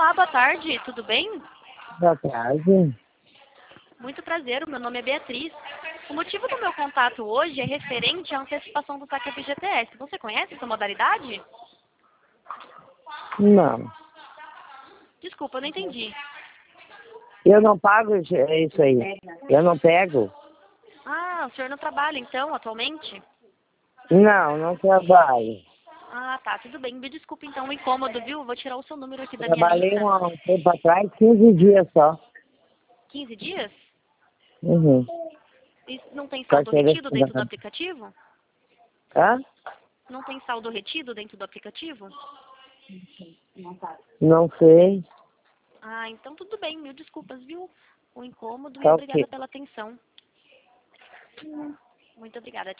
Olá, boa tarde, tudo bem? Boa tarde. Muito prazer, o meu nome é Beatriz. O motivo do meu contato hoje é referente à antecipação do saque FGTS. Você conhece essa modalidade? Não. Desculpa, eu não entendi. Eu não pago isso aí. Eu não pego. Ah, o senhor não trabalha então, atualmente? Não, não trabalho. Ah, tá, tudo bem. Me desculpe então o incômodo, viu? Vou tirar o seu número aqui da minha Trabalhei lista. um tempo atrás, 15 dias só. 15 dias? Uhum. E não tem saldo Carteira retido dentro do assinada. aplicativo? Hã? Não tem saldo retido dentro do aplicativo? Não sei. Ah, então tudo bem. Mil desculpas, viu? O incômodo e Tá obrigada ok. pela atenção. Muito obrigada.